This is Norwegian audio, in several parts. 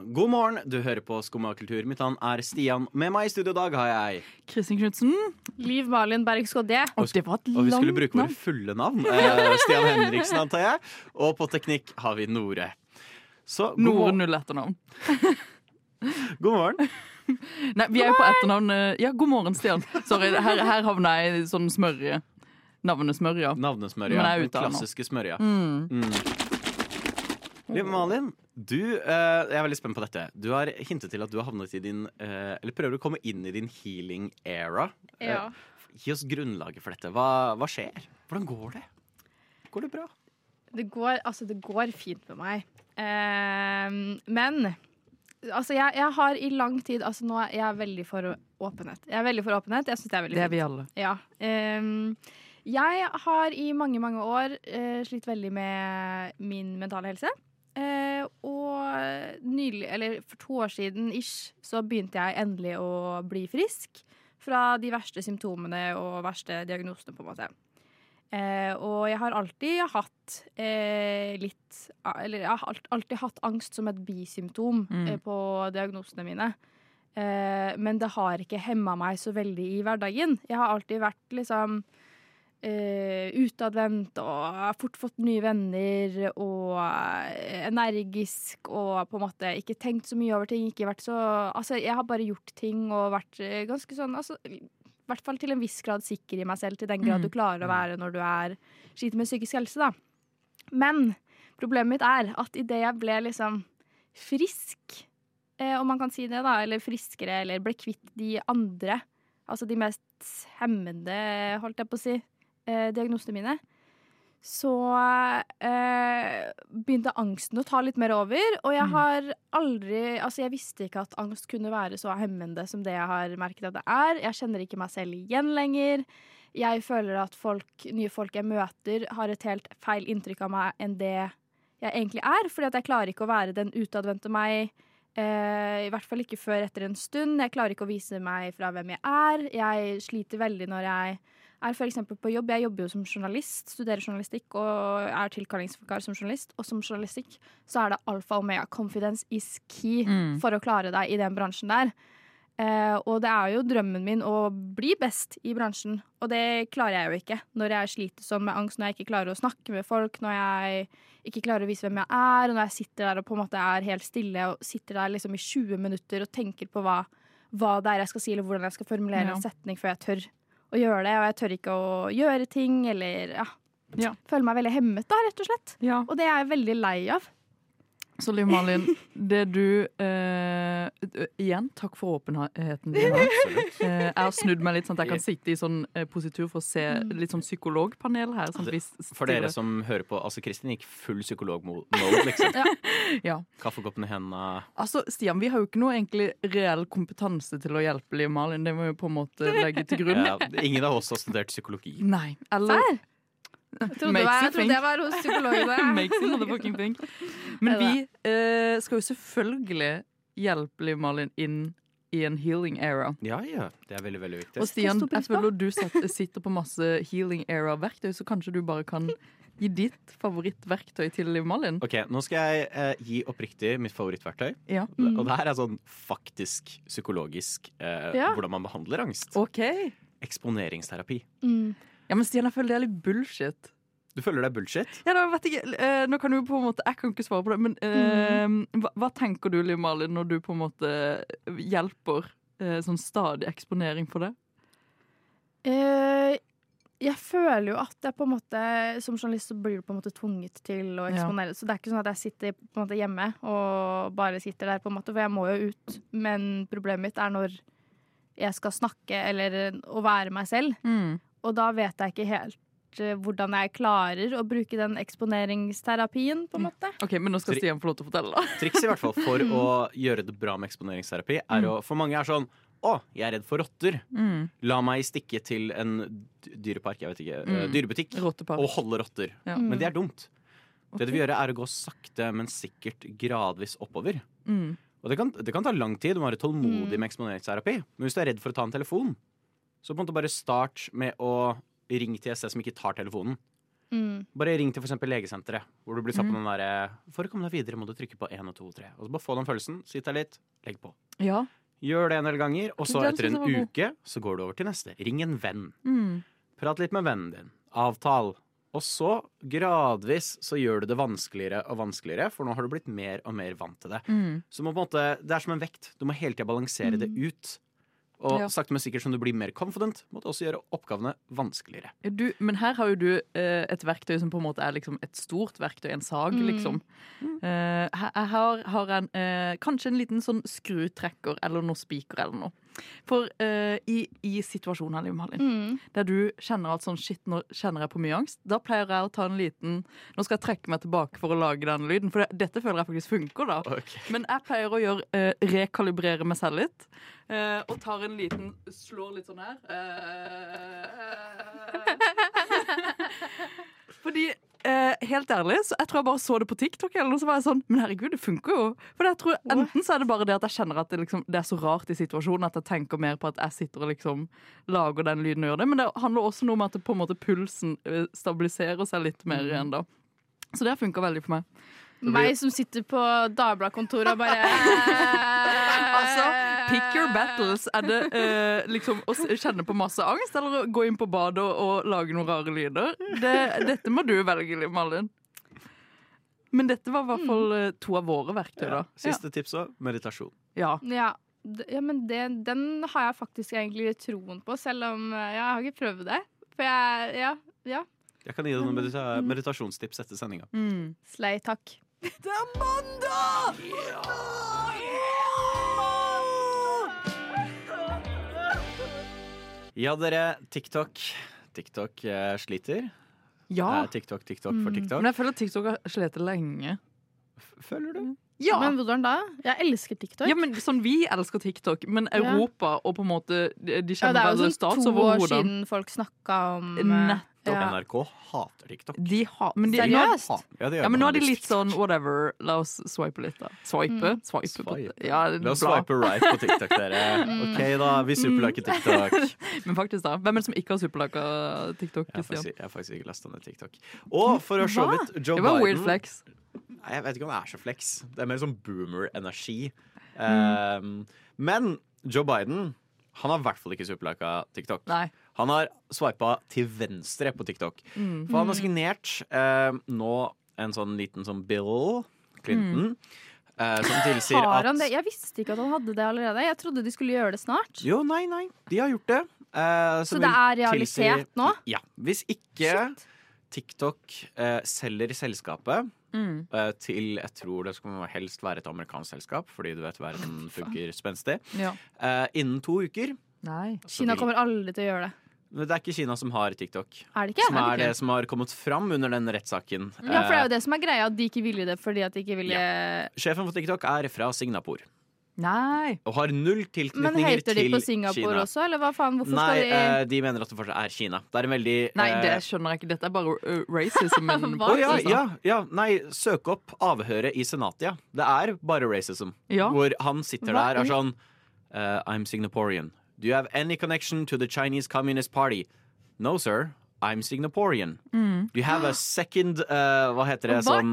God morgen, du hører på Skumma kultur. Mitt navn er Stian. Med meg i studio i dag har jeg Kristin Knudsen. Liv Malin Berg-Skodje. Og vi skulle bruke våre fulle navn. Stian Henriksen, antar jeg. Og på teknikk har vi Nore. Så, Nore 0 etternavn. God morgen. Nei, vi er jo på etternavn. Ja, god morgen, Stian. Sorry, her havna jeg i sånn smørje. Navnesmørja. Navnesmørja. Den klassiske smørja. Liv Malin, jeg er veldig spent på dette. Du har hintet til at du har havnet i din eller prøver å komme inn i din healing era. Ja. Gi oss grunnlaget for dette. Hva skjer? Hvordan går det? Går det bra? Det går fint med meg. Men altså, jeg har i lang tid nå er jeg veldig for åpenhet. Jeg synes det er veldig fint. Det er vi alle. Ja. Jeg har i mange, mange år slitt veldig med min mentale helse. Og nylig, eller for 2 år siden ish, så begynte jeg endelig å bli frisk fra de verste symptomene og verste diagnosene, på en måte. Og jeg har alltid hatt jeg har alltid hatt angst som et bisymptom på diagnosene mine. Men det har ikke hemmet meg så veldig i hverdagen. Jeg har alltid vært liksom utadvendt og fort fått nye venner og energisk og på en måte ikke tenkt så mye over ting, ikke vært så, jeg har bare gjort ting og vært ganske sånn, i hvert fall til en viss grad sikker i meg selv, til den grad du klarer å være når du sliter med psykisk helse da. Men problemet mitt er at i det jeg ble liksom frisk, om man kan si det da, eller friskere, eller ble kvitt de andre, altså de mest hemmende, holdt jeg på å si, diagnosene mine, så begynte angsten å ta litt mer over, og jeg har aldri, jeg visste ikke at angst kunne være så hemmende som det jeg har merket at det er. Jeg kjenner ikke meg selv igjen lenger. Jeg føler at nye folk jeg møter har et helt feil inntrykk av meg enn det jeg egentlig er, fordi at jeg klarer ikke å være den utadvendte meg, i hvert fall ikke før etter en stund. Jeg klarer ikke å vise meg fra hvem jeg er. Jeg sliter veldig når jeg for eksempel på jobb. Jeg jobber jo som journalist, studerer journalistikk og tilkallingsvikar som journalist. Og som journalistikk så det alfa og omega. Confidence is key for å klare deg i den bransjen der. Og det jo drømmen min å bli best i bransjen. Og det klarer jeg jo ikke når jeg sliter sånn med angst, når jeg ikke klarer å snakke med folk, når jeg ikke klarer å vise hvem jeg og når jeg sitter der og på en måte helt stille og sitter der liksom i 20 minutter og tenker på hva det jeg skal si, eller hvordan jeg skal formulere en setning før jeg tør å gjøre det, og jeg tør ikke å gjøre ting, eller føler meg veldig hemmet da, rett og slett. Ja. Og det jeg veldig lei av. Så Liv Malin, det du igjen, takk for åpenheten din. Jeg har snudd meg litt sånn at jeg kan sitte i sånn positur for å se litt sånn psykologpanel her. Sånn for dere som hører på, Kristin gikk full psykolog-mode, liksom. Ja. Kaffekoppen i hendene. Stian, vi har jo ikke noe egentlig reell kompetanse til å hjelpe Liv Malin. Det må jo på en måte legge til grunn. Ingen av oss har studert psykologi. Nei, eller... Jeg trodde jeg var hos psykologene. Makes it motherfucking thing. Men vi skal jo selvfølgelig hjelpe Liv Malin inn i en healing era. Ja, det veldig, veldig viktig. Og Stian, jeg føler du sitter på masse healing era-verktøy, så kanskje du bare kan gi ditt favorittverktøy til Liv Malin? Ok, nå skal jeg gi oppriktig mitt favorittverktøy. Ja. Og det her sånn faktisk psykologisk hvordan man behandler angst. Ok. Eksponeringsterapi. Ja, men Stian, jeg føler det litt bullshit. Du føler det er bullshit? Ja, da vet jeg ikke. Nå kan du på en måte, jeg kan ikke svare på det, men hva tenker du, Liv Malin, når du på en måte hjelper sånn stadig eksponering for det? Jeg føler jo at jeg på en måte, som journalist så blir du på en måte tvunget til å eksponere. Så det ikke sånn at jeg sitter på en måte hjemme og bare sitter der på en måte, for jeg må jo ut. Men problemet mitt når jeg skal snakke eller å være meg selv. Og da vet jeg ikke helt hvordan jeg klarer å bruke den eksponeringsterapien, på en måte. Ok, men nå skal Stian få lov til å fortelle da. Triks i hvert fall for å gjøre det bra med eksponeringsterapi for mange sånn, jeg er redd for rotter. La meg stikke til en dyrepark, jeg vet ikke, dyrebutikk, og holde rotter. Men det er dumt. Det du vil gjøre å gå sakte, men sikkert gradvis oppover. Og det kan ta lang tid å være tålmodig med eksponeringsterapi. Men hvis du er redd for å ta en telefon, så på en måte bare start med å ringe til et sted som ikke tar telefonen. Bare ring til for eksempel legesenteret, hvor du blir satt på den der for å komme deg videre må du trykke på 1 og 2 og 3. Og så bare få den følelsen, sitt der litt, legg på. Ja. Gjør det en del ganger, og så etter en uke så går du over til neste. Ring en venn. Prat litt med vennen din. Avtal. Og så gradvis så gjør du det vanskeligere og vanskeligere, for nå har du blitt mer og mer vant til det. Så må på en måte, det som en vekt. Du må hele tiden balansere det ut. Og sakte men sikkert som du blir mer confident, må du også gjøre oppgavene vanskeligere. Men her har jo du et verktøy som på en måte liksom et stort verktøy, en sag, liksom. Her har en kanskje en liten sånn skrutrekker eller noe spiker eller noe. For i situasjonen her, Malin, der du kjenner at sånn, shit, nå kjenner jeg på mye angst, da pleier jeg å ta en liten, nå skal jeg trekke meg tilbake for å lage den lyden, for dette føler jeg faktisk funker da. Okay. Men jeg pleier å rekalibrere meg selv litt, og tar en liten, slår litt sånn her. Fordi helt ærlig, så jeg tror jeg bare så det på TikTok eller noe, så var jeg sånn, men herregud, det funker jo. For jeg tror enten så er det bare det at jeg kjenner at det er så rart i situasjonen at jeg tenker mer på at jeg sitter og liksom lager den lyden og gjør det, men det handler også noe om at det på en måte pulsen stabiliserer seg litt mer igjen da. Så det funker veldig for meg. Meg som sitter på Dagbladet-kontoret og bare altså, pick your battles. Er det liksom å kjenne på masse angst, eller å gå inn på badet og lage noen rare lyder? Dette må du velge, Malin. Men dette var i hvert fall 2 av våre verktøy da. Siste tips også, meditasjon. Ja, men den har jeg faktisk egentlig troen på, selv om jeg har ikke prøvd det. For jeg kan gi deg noen meditasjonstips etter sendinga. Slay, takk. Det er mandag! Ja, dere, TikTok sliter. Ja. TikTok for TikTok. Men jeg føler at TikTok har slitt lenge. Føler du? Ja. Men hvordan da? Jeg elsker TikTok. Ja, men sånn vi elsker TikTok, men Europa og på en måte de kjenner veldig stats over hvordan. Det er jo sånn 2 år siden folk snakket om nettopp. NRK hater TikTok. Seriøst? Men nå er de litt sånn whatever, la oss swipe litt da. Swipe. Ja, la oss swipe right på TikTok, dere. Ok da, vi superliker TikTok. Men faktisk da, hvem er det som ikke har superliket TikTok? Jeg har faktisk ikke lastet ned TikTok. Og for å se litt Joe Biden. Det var weird flex. Jeg vet ikke om det er så flex. Det er mer sånn boomer-energi. Men Joe Biden, han har i hvert fall ikke superliket TikTok. Nei. Han har swipet til venstre på TikTok. For han har signert nå en sånn liten sånn Bill Clinton som tilsier har han det? Jeg visste ikke at han hadde det allerede. Jeg trodde de skulle gjøre det snart. Jo, nei. De har gjort det. Så det er realisert nå? Ja. Hvis ikke TikTok selger selskapet til, jeg tror det skal helst være et amerikansk selskap, fordi du vet verden funker spenstig. Innen 2 uker. Nei. Kina kommer aldri til å gjøre det. Det er ikke Kina som har TikTok. Er det ikke? Som er det som har kommet fram under den rettssaken. Ja, for det er jo det som er greia, at de ikke ville det fordi at de ikke ville Sjefen for TikTok er fra Singapore. Nei. Og har 0 tilknytninger til Kina. Men heter de på Singapore også, eller hva faen? Hvorfor skal de de mener at det fortsatt er Kina. Det er en veldig Nei, det skjønner jeg ikke. Dette er bare racism. Nei, søk opp avhøret i Senatia. Det er bare racism. Hvor han sitter der og er sånn I'm Singaporean. Do you have any connection to the Chinese Communist Party? No, sir. I'm Singaporean. Do you have a second hva heter det? Sånn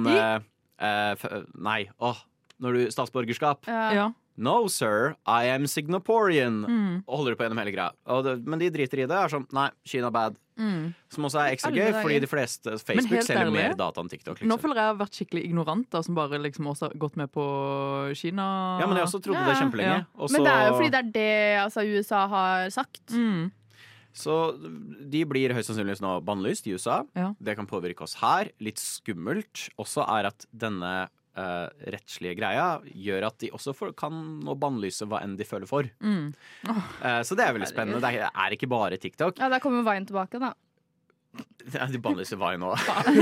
nei. Når du statsborgerskap. No, sir. I am Singaporean. Og holder det på gjennom hele greia. Men de driter i det. Er sånn, nei, Kina bad. Som også er ekstra gøy, fordi de fleste Facebook selger mer data enn TikTok. Nå føler jeg har vært skikkelig ignorant da, som bare liksom også har gått med på Kina. Ja, men jeg også trodde det kjempelenge. Men det er jo fordi det er det USA har sagt. Så de blir høyst sannsynligvis nå bannlyst i USA. Det kan påvirke oss her. Litt skummelt også er at denne rettslige greia gjør at de også kan nå bannlyse hva enn de føler for. Så det er veldig spennende. Det er ikke bare TikTok. Ja, der kommer veien tilbake da. De bannlyser veien nå.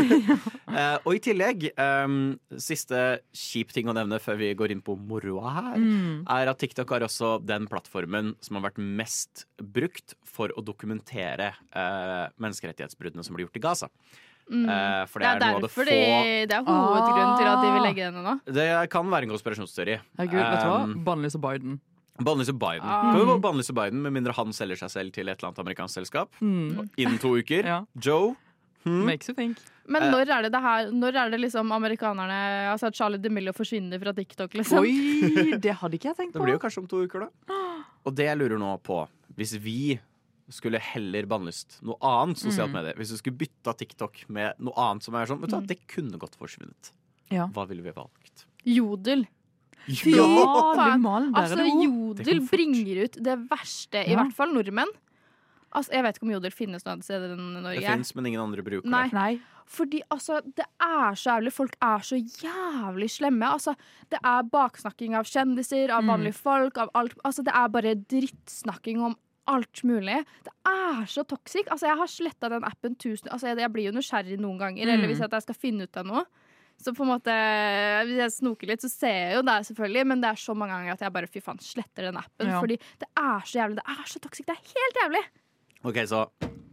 Og i tillegg, siste kjip ting å nevne før vi går inn på moroa her, er at TikTok er også den plattformen som har vært mest brukt for å dokumentere menneskerettighetsbruddene som blir gjort i Gaza. For det er derfor det er hovedgrunnen til at de vil legge den nå. Det kan være en konspirasjonsteori. Herregud, vet du hva? Bannlyse Biden. Bannlyse Biden. Kan vi bare bannlyse Biden med mindre han selger seg selv til et eller annet amerikansk selskap innen 2 uker? Joe, Makes you think. Men når er det liksom amerikanerne, altså at Charlie D'Amelio forsvinner fra TikTok, liksom? Oi, det hadde ikke jeg tenkt på. Det blir jo kanskje om 2 uker da. Og det jeg lurer nå på, hvis vi skulle heller bannlyst noe annet sosialt medie, hvis vi skulle bytta TikTok med noe annet som er sånn, vet du, det kunne godt forsvunnet. Ja. Hva ville vi valgt? Jodel. Ja, altså Jodel bringer ut det verste, i hvert fall nordmenn. Altså, jeg vet ikke om Jodel finnes noe annet sted enn Norge. Det finnes, men ingen andre bruker det. Nei. Fordi altså, det er så jævlig. Folk er så jævlig slemme. Altså, det er baksnakking av kjendiser, av vanlige folk, av alt. Altså, det er bare drittsnakking om alt mulig. Det er så toxic. Altså, jeg har slettet den appen 1000. Altså, jeg blir jo nysgjerrig noen ganger, eller hvis jeg skal finne ut av noe. Så på en måte, hvis jeg snoker litt, så ser jeg jo det selvfølgelig, men det er så mange ganger at jeg bare, fy faen, sletter den appen. Fordi det er så jævlig. Det er så toxic. Det er helt jævlig. Ok, så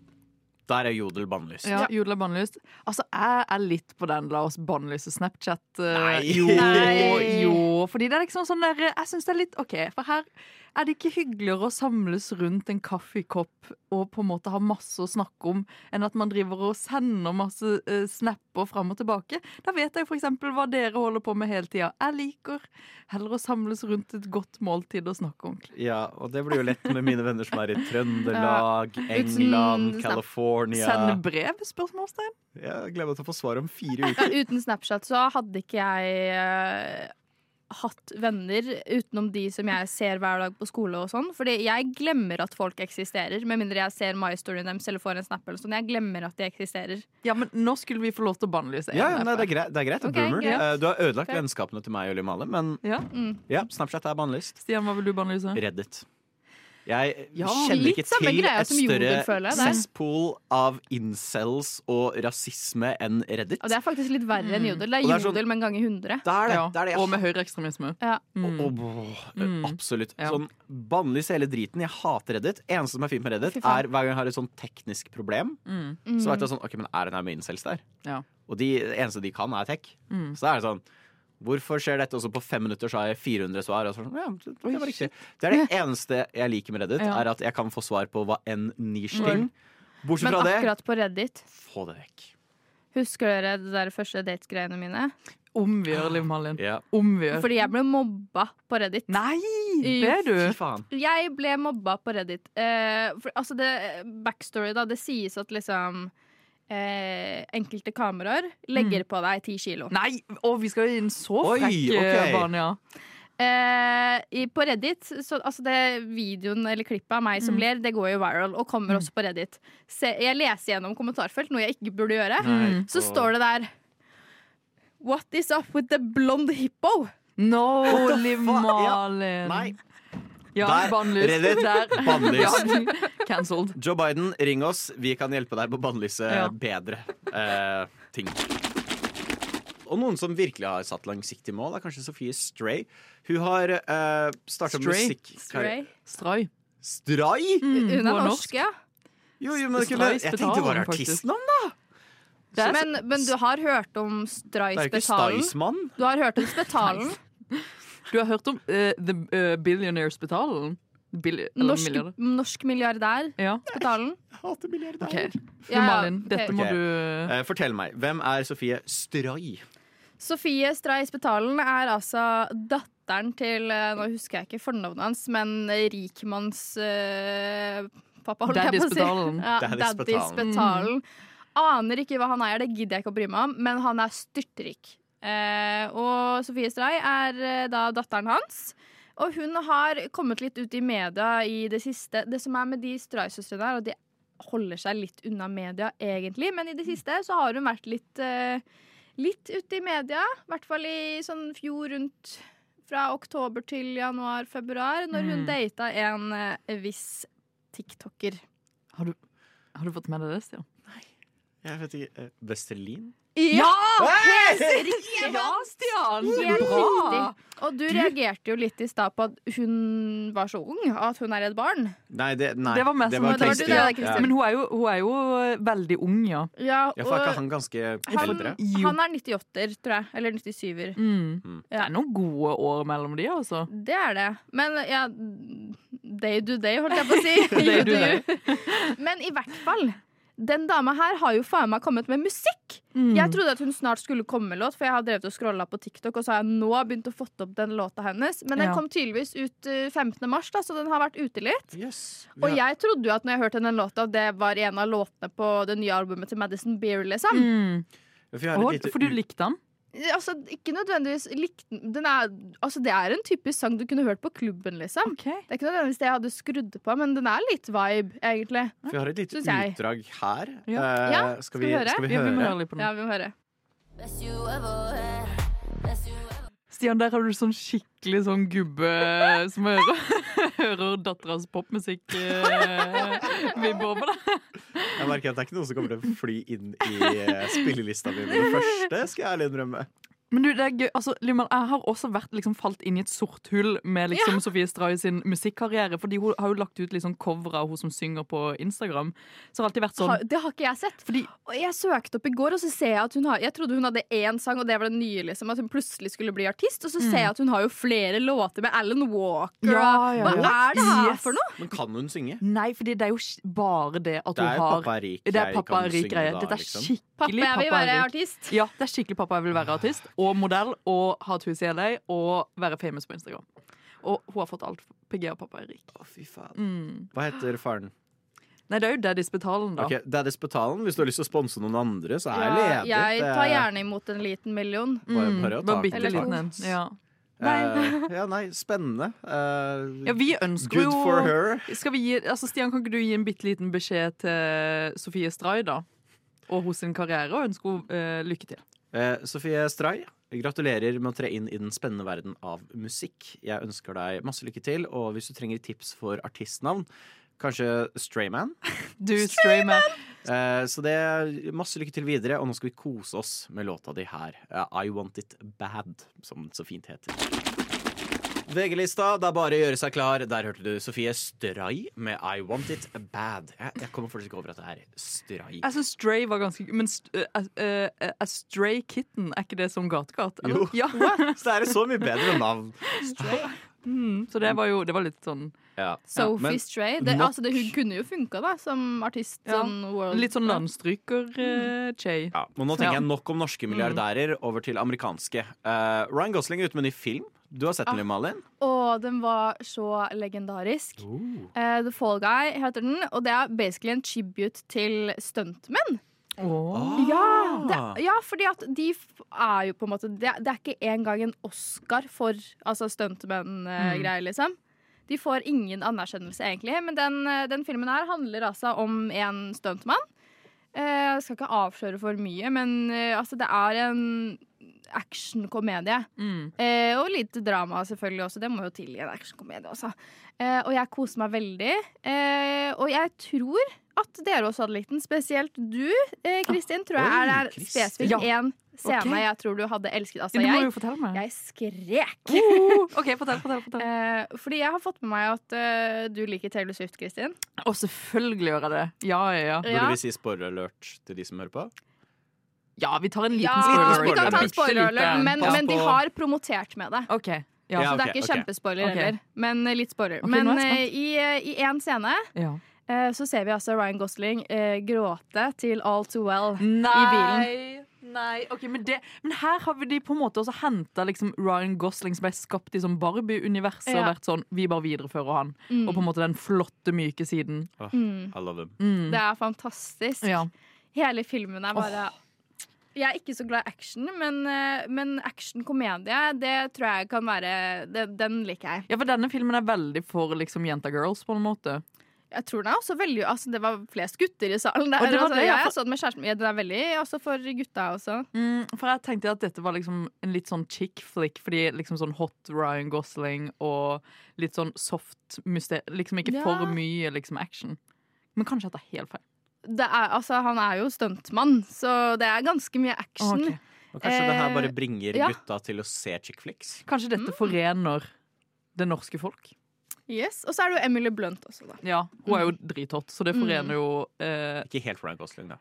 der er Jodel bannlyst. Ja, Jodel er bannlyst. Altså, jeg er litt på den, la oss bannlyse Snapchat. Nei. Jo, fordi det er liksom sånn der, jeg synes det er litt, ok, for her er det ikke hyggeligere å samles rundt en kaffekopp og på en måte ha masse å snakke om, enn at man driver og sender masse snapper frem og tilbake. Da vet jeg for eksempel hva dere holder på med hele tiden. Jeg liker heller å samles rundt et godt måltid og snakke ordentlig. Ja, og det blir jo lett med mine venner som er i Trøndelag, England, California. Sende brev, spørsmålstegn? Jeg gleder meg til å få svar om 4 uker. Uten Snapchat så hadde ikke jeg hatt venner utenom de som jeg ser hver dag på skole og sånn. Fordi jeg glemmer at folk eksisterer, med mindre jeg ser my storyen deres eller får en snap eller sånn. Jeg glemmer at de eksisterer. Ja, men nå skulle vi få lov til å bannlyse. Ja, nei, det er greit. Okay, Boomer. greit. Du har ødelagt vennskapene til meg og Limale, men ja, Snapchat er bannlyst. Stian, hva vil du bannlyse? Reddit. Jeg kjenner ikke til et større cesspool av incels og rasisme enn Reddit. Og det er faktisk litt verre enn Jodel. Det er Jodel, men ganger 100. Det er det. Og med høyreekstremisme. Ja. Absolutt. Sånn bannlys hele driten. Jeg hater Reddit. Eneste som er fint med Reddit, er hver gang jeg har et sånn teknisk problem, så vet jeg sånn, ok, men er det her med incels der? Ja. Og det eneste de kan er tech. Så er det sånn, hvorfor skjer dette? Og så på 5 minutter så har jeg 400 svar. Og så, ja, det var riktig. Det er det eneste jeg liker med Reddit, er at jeg kan få svar på hva en niche-ting. Bortsett fra det. Men akkurat på Reddit, få det vekk. Husker dere det der første dates-greiene mine? Omgjør, Liv Malin. Ja. Omgjør. Fordi jeg ble mobba på Reddit. Nei, ble du? Fy faen. Jeg ble mobba på Reddit. Altså det backstory da, det sies at liksom enkelte kameraer legger på deg 10 kilo. Nei, vi skal jo inn så frekk Vanja. På Reddit så, altså det videoen eller klippet av meg som ler, det går jo viral og kommer også på Reddit. Jeg leser gjennom kommentarfelt, noe jeg ikke burde gjøre. Så står det der What is up with the blonde hippo? No, Liv Malin. Nei. Ja, der, Reddit, bannlyst. Cancelled. Joe Biden, ring oss. Vi kan hjelpe deg på å bannlyse bedre ting. Og noen som virkelig har satt langsiktig mål, er kanskje Sofie Stray. Hun har startet musikk... Stray. Hun er norsk, ja. Jo, men jeg tenkte det var artistnavn, da. Men du har hørt om Stray Spetalen? Det er jo ikke Staysman. Du har hørt om Spetalen? Du har hørt om The Billionaire Spetalen? Norsk milliardær Spetalen? Jeg hater milliardær. Okay. Malin, dette må du... Fortell meg, hvem er Sofie Stray? Sofie Stray Spetalen er altså datteren til, nå husker jeg ikke fornavnet hans, men rikmanns pappa, holdt jeg på å si. Daddy Spetalen. Aner ikke hva han er, det gidder jeg ikke å bry meg om, men han er styrtrik. Og Sofie Stray er da datteren hans. Og hun har kommet litt ut i media i det siste. Det som er med de Stray-søstrene er, og de holder seg litt unna media egentlig, men i det siste så har hun vært litt ute i media. I hvert fall i sånn fjor rundt fra oktober til januar-februar, når hun data en viss TikToker. Har du fått med deg det, Stian? Nei, jeg vet ikke. Vesterlin? Ja! Helt riktig! Ja, Stian! Helt bra! Riktig. Og du reagerte jo litt i stad på at hun var så ung, at hun er et barn. Nei, det var mest det var Kristin. Men hun er jo veldig ung, ja. Ja, for er ikke han ganske eldre? Han er 98-er, tror jeg. Eller 97-er. Det er noen gode år mellom de, altså. Det er det. Men ja, day do day, holdt jeg på å si. Day do day. Men i hvert fall, den dama her har jo faen meg kommet med musikk. Jeg trodde at hun snart skulle komme med låt, for jeg har drevet og scrollet på TikTok, og så har jeg nå begynt å fått opp den låta hennes. Men den kom tydeligvis ut 15. mars, da, så den har vært ute litt. Yes. Og jeg trodde jo at når jeg hørte den låta, det var en av låtene på det nye albumet til Madison Beer, liksom. For du likte den? Altså, ikke nødvendigvis det er en typisk sang du kunne hørt på klubben, liksom. Det er ikke nødvendigvis det jeg hadde skrudd på, men den er litt vibe, egentlig. Vi har et lite utdrag her. Skal vi høre? Vi må høre litt på den. Ja, vi må høre. Stian, der har du sånn skikkelig sånn gubbe som hører datteras popmusikk vibber på det. Jeg merker at det er ikke noe som kommer til å fly inn i spillelista mi med det første, skal jeg ærlig innrømme. Men du, det er gøy. Altså, Liman, jeg har også falt inn i et sort hull med liksom Sofie Stray sin musikkarriere, fordi hun har jo lagt ut liksom cover av hun som synger på Instagram. Så har alltid vært sånn. Det har ikke jeg sett. Og jeg søkte opp i går, og så ser jeg at jeg trodde hun hadde én sang, og det var den nye, liksom, at hun plutselig skulle bli artist, og så ser jeg at hun har jo flere låter med Alan Walker. Hva er det her for noe? Men kan hun synge? Nei, fordi det er jo bare det at hun har Det er Pappa er rik-greie. Dette er skikkelig Pappa jeg vil være artist. Ja, det er skikkelig Pappa jeg vil være artist. Og modell, og ha et hus i LA, og være famous på Instagram. Og hun har fått alt PG og Pappa er rik. Å, fy faen. Hva heter faren? Nei, det er jo Daddy's Betalen, da. Ok, Daddy's Betalen. Hvis du har lyst til å sponse noen andre, så er ledig. Jeg tar gjerne imot en liten million. Bare å ta bitte liten en. Ja. Nei, spennende. Vi ønsker good for her. Stian, kan ikke du gi en bitte liten beskjed til Sofie Stray, da? Og hos sin karriere, og ønsker lykke til. Sofie Stray, gratulerer med å tre inn i den spennende verden av musikk. Jeg ønsker deg masse lykke til, og hvis du trenger tips for artistnavn, kanskje Strayman. Du, Strayman. Så det er masse lykke til videre, og nå skal vi kose oss med låta di her. I Want It Bad, som det så fint heter. VG-lista, det er bare å gjøre seg klar. Der hørte du Sofie Stray med I Want It Bad. Jeg kommer faktisk ikke over at det er Stray. Jeg synes Stray var ganske. Men Stray Kitten, er ikke det som gatekatt? Jo, så det er så mye bedre navn. Stray. Så det var litt sånn Sophie Stray. Hun kunne jo funka da som artist. Litt sånn landstryker-Che. Men nå tenker jeg nok om norske milliardærer over til amerikanske. Ryan Gosling er ute med en ny film. Du har sett den, Malin? Den var så legendarisk. The Fall Guy heter den, og det er basically en tribute til stuntmenn. Fordi at de er jo på en måte det er ikke engang en Oscar for stuntmenn-greier, liksom. De får ingen anerkjennelse, egentlig. Men den filmen her handler altså om en stuntmann. Jeg skal ikke avsløre for mye, men det er en actionkomedie. Og litt drama selvfølgelig også. Det må jo til i en actionkomedie også. Og jeg koser meg veldig. Og jeg tror at dere også hadde likt den. Spesielt du, Kristin, tror jeg er spesifikt en scene jeg tror du hadde elsket. Du må jo fortelle meg. Jeg skrek. Ok, fortell. Fordi jeg har fått med meg at du liker Taylor Swift, Kristin. Og selvfølgelig gjør jeg det. Ja. Burde vi si spoiler alert til de som hører på? Ja, vi tar en liten spoiler. Vi kan ta en spoiler alert, men de har promotert med det. Okay. Så det er ikke kjempespoiler heller, men litt spoiler. Men i en scene så ser vi altså Ryan Gosling gråte til All Too Well i bilen. Nei, men her har vi på en måte også hentet liksom Ryan Gosling som ble skapt i sånn Barbie-universet og vært sånn, vi bare viderefører han. Og på en måte den flotte, myke siden. I love him. Det er fantastisk. Hele filmen er bare Jeg er ikke så glad i action, men action-komedie, det tror jeg kan være den liker jeg. Ja, for denne filmen er veldig for liksom jenta-girls på en måte. Jeg tror den er også veldig det var flest gutter i salen der. Jeg så den med kjæresten. Den er veldig også for gutta også. For jeg tenkte at dette var liksom en litt sånn chick flick, fordi liksom sånn hot Ryan Gosling og litt sånn soft liksom ikke for mye liksom action. Men kanskje at det er helt feil. Han er jo stuntmann, så det er ganske mye action. Og kanskje det her bare bringer gutta til å se chick flicks. Kanskje dette forener det norske folk. Yes, og så er det jo Emily Blunt også da. Ja, hun er jo drithot, så det forener jo Ikke helt Ryan Gosling da.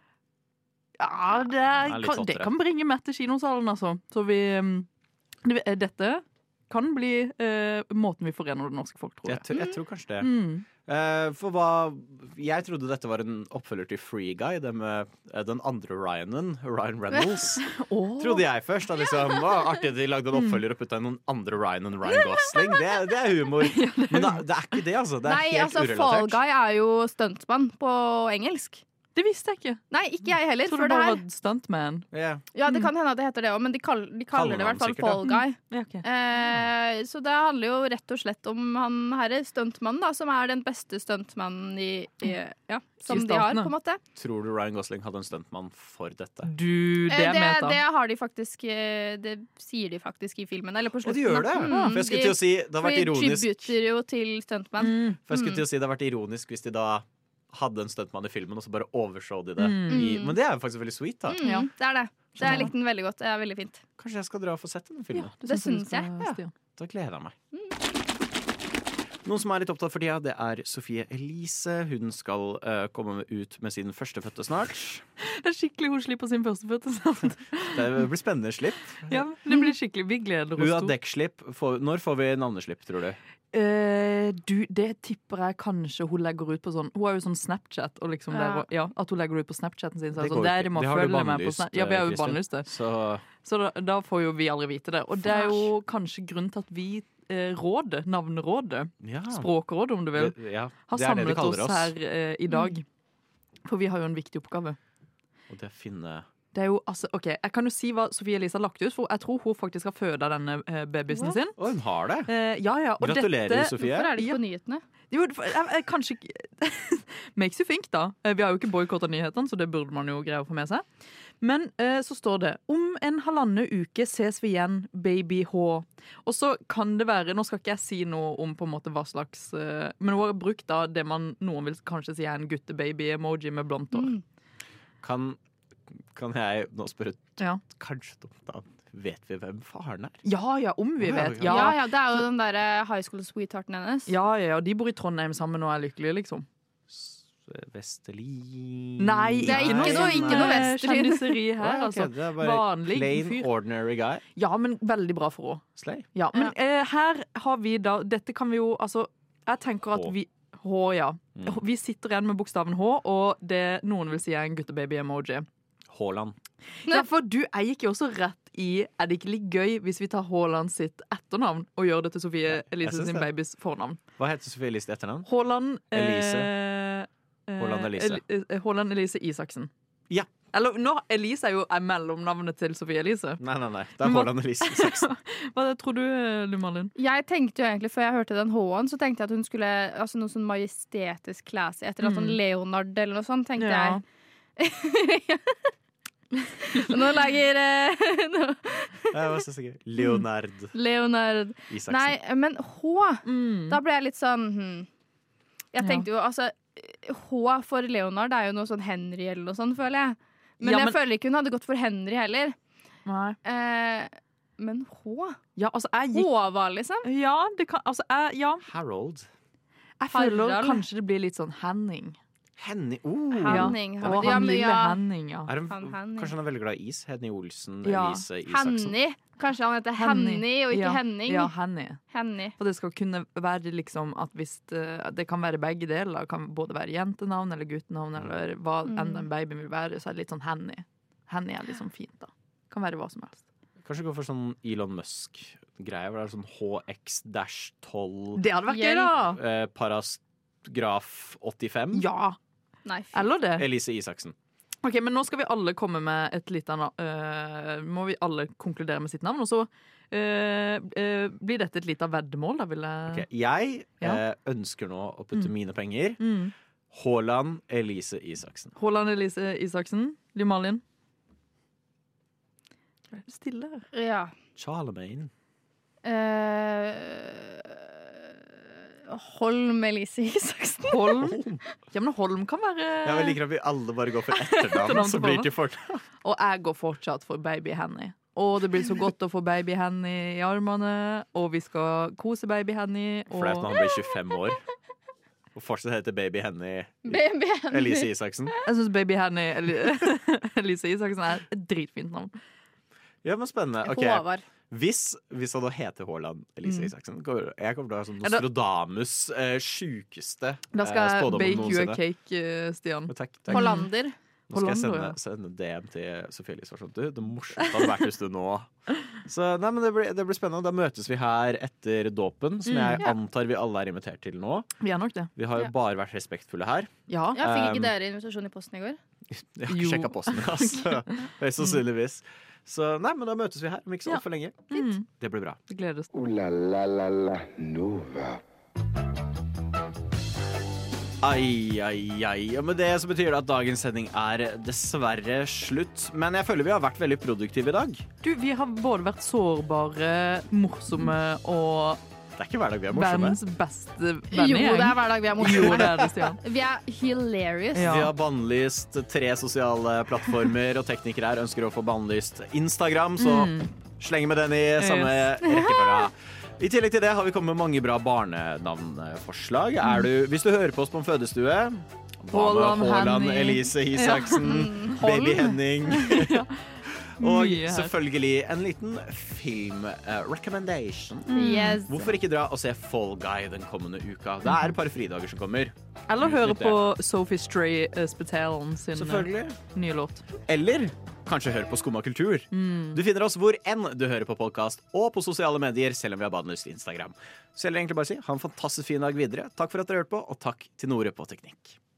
Ja, det kan bringe Matt til kinosalen altså. Så vi dette kan bli måten vi forener det norske folk, tror jeg. Jeg tror kanskje det. For jeg trodde dette var en oppfølger til Free Guy, det med den andre Ryan Reynolds. Trodde jeg først. Liksom, artig at de lagde en oppfølger og putta inn noen andre Ryan enn Ryan Gosling. Det er humor. Men det er ikke det, altså. Det er helt urelatert. Fall Guy er jo stuntmann på engelsk. Det visste jeg ikke. Nei, ikke jeg heller. Tror du bare var stuntman? Yeah. Ja, det kan hende at det heter det også, men de kaller det i hvert fall Fall Guy. Okay. Så det handler jo rett og slett om han herre stuntmannen, da, som er den beste stuntmannen som de har, på en måte. Tror du Ryan Gosling hadde en stuntmann for dette? Det har de faktisk det sier de faktisk i filmen, eller på slutten. Og de gjør det? For jeg skulle til å si, det har vært ironisk. De tributer jo til stuntman. For jeg skulle til å si, det har vært ironisk hvis de da hadde en stuntmann i filmen, og så bare overså de det. Men det er jo faktisk veldig sweet, da. Ja, det er det. Jeg likte den veldig godt. Det er veldig fint. Kanskje jeg skal dra og få sett den filmen? Ja, det synes jeg. Ja, da gleder jeg meg. Noen som er litt opptatt for tida, det er Sophie Elise. Hun skal komme ut med sin førstefødte snart. Det er skikkelig hun slipper sin førstefødte snart. Det blir spennende slipp. Ja, det blir skikkelig. Vi gleder oss. Hun har dekkslipp. Når får vi navneslipp, tror du? Det tipper jeg kanskje hun legger ut på sånn. Hun har jo sånn Snapchat og liksom at hun legger det ut på Snapchaten sin. Så det må følge med på Snapchat. Ja, vi har jo bannlyst det. Så da får jo vi aldri vite det. Og det er jo kanskje grunnen til at vi navnerådet, Språkrådet om du vil, har samlet oss her i dag. For vi har jo en viktig oppgave. Og det finne... Det er jo, altså, ok, jeg kan jo si hva Sophie Elise har lagt ut, for jeg tror hun faktisk har født denne babysen sin. Og hun har det? Og gratulerer, Sofie. Hvorfor er det ikke på nyhetene? Jo, kanskje ikke... Makes you think, da. Vi har jo ikke boykottet nyhetene, så det burde man jo greie å få med seg. Men så står det, om en 1,5 uke ses vi igjen, baby H. Og så kan det være, nå skal ikke jeg si noe om på en måte hva slags... men hun har brukt da det noen vil kanskje si er en guttebaby-emoji med blondt hår. Kan jeg nå spørre kanskje dumt da, vet vi hvem faren er? Ja, om vi vet. Ja, det er jo den der high school sweethearten hennes. Ja, de bor i Trondheim sammen og er lykkelige, liksom. Vesterli... Nei, det er ikke noe Vesterli. Kjendiseri her, altså. Det er bare vanlig plain, fyr. Ordinary guy. Ja, men veldig bra for henne. Slay. Ja, men her har vi da, dette kan vi jo, altså, jeg tenker at vi... H, ja. Vi sitter igjen med bokstaven H, og det noen vil si er en guttebaby-emoji. Haaland. Ja, for du gikk jo også rett i, er det ikke litt gøy hvis vi tar Haaland sitt etternavn og gjør det til Sophie Elise sin babys fornavn? Hva heter Sophie Elise etternavn? Haaland Haaland Elise Isaksen. Ja. Eller, Elise er jo mellomnavnet til Sophie Elise. Nei. Det er Haaland Elise Isaksen. Hva tror du, Malin? Jeg tenkte jo egentlig, før jeg hørte den H-en, så tenkte jeg at hun skulle, altså noe sånn majestetisk classy, etter at sånn Leonard eller noe sånt, tenkte jeg. Nå lager Jeg var så sikker. Leonard Isaksen. Nei, men H, da ble jeg litt sånn Jeg tenkte jo, altså H for Leonard er jo noe sånn Henry eller noe sånt, føler jeg. Men jeg føler ikke hun hadde gått for Henry heller. Nei. Men H? Ja, altså Håvard, liksom? Ja, det kan, altså Harold. Jeg føler kanskje det blir litt sånn Henning. Henning. Og han lille Henning, ja. Kanskje han er veldig glad i is? Henny Olsen, ja. Elise Isaksen. Henny. Kanskje han heter Henny og ikke Henning. Ja, Henny. For det skal kunne være liksom at hvis det kan være begge deler, det kan både være jentenavn eller guttenavn eller hva enn den babyen vil være, så er det litt sånn Henny. Henny er liksom fint, da. Kan være hva som helst. Kanskje gå for sånn Elon Musk-greie, hvor det er sånn HX-12. Det hadde vært gøy, da! Paragraf 85. Ja. Nei, eller det. Elise Isaksen. Ok, men nå skal vi alle komme med et lite må vi alle konkludere med sitt navn, og så blir dette et lite veddemål, da vil jeg... Okay, jeg ønsker nå å putte mine penger. Haaland Elise Isaksen. Haaland Elise Isaksen. Limalien. Stille her. Ja. Charlemagne. Holm Elise Isaksen. Holm? Ja, men Holm kan være... Jeg liker at vi alle bare går for etternavn, så blir det til fornavn. Og jeg går fortsatt for baby Henny. Og det blir så godt å få baby Henny i armene, og vi skal kose baby Henny. Og... Flaut når han blir 25 år. Og fortsatt heter baby Henny Elise Isaksen. Jeg synes baby Henny Elise Isaksen er et dritfint navn. Ja, men spennende. Håvard. Hvis hadde hete Haaland, Elise Isaksen, jeg kommer til å ha sånn Nostradamus sjukeste da skal jeg bake you a cake, Stian. Takk. Hollander. Nå skal jeg sende DM til Sofie Elise. Det morsomt hadde vært hvis du nå. Så nei, men det blir spennende. Da møtes vi her etter dåpen, som jeg antar vi alle er invitert til nå. Vi er nok det. Vi har jo bare vært respektfulle her. Ja, fikk ikke dere invitasjon i posten i går? Jeg har ikke sjekket posten, altså. Høyst sannsynligvis. Så nei, men da møtes vi her om ikke så altfor lenge. Det blir bra. Vi gleder oss. Nova. Og med det så betyr det at dagens sending er dessverre slutt. Men jeg føler vi har vært veldig produktive i dag. Vi har både vært sårbare, morsomme og det er ikke hver dag vi er morsomme. Verdens beste venner. Jo, det er hver dag vi er morsomme. Jo, det er det, Stian. Vi er hilarious. Vi har bannlyst 3 sosiale plattformer, og teknikere her ønsker å få bannlyst Instagram, så sleng med den i samme rekkefølge. I tillegg til det har vi kommet med mange bra barnenavnforslag. Hvis du hører på oss på en fødestue, Haaland, Elise Isaksen, Baby Henning og selvfølgelig en liten film-recommendation. Hvorfor ikke dra og se Fall Guy den kommende uka? Det er et par fridager som kommer. Eller høre på Sophie Stray Spetalen sin nye låt. Eller kanskje høre på Skumma kultur. Du finner oss hvor enn du hører på podcast og på sosiale medier, selv om vi har bannlyst Instagram. Så jeg vil egentlig bare si, ha en fantastisk fin dag videre. Takk for at dere hørte på, og takk til Nore på Teknikk.